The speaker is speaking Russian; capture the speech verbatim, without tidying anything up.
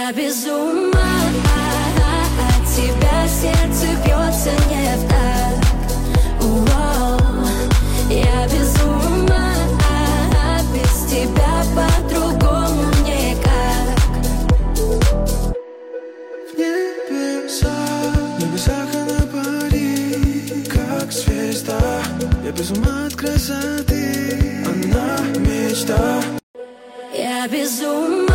Я без ума от тебя, сердце бьется не в такт. Уоу. Я без ума, без тебя по-другому никак. В небесах, в небесах она парит, как звезда. Я без ума от красоты, она мечта. Я без ума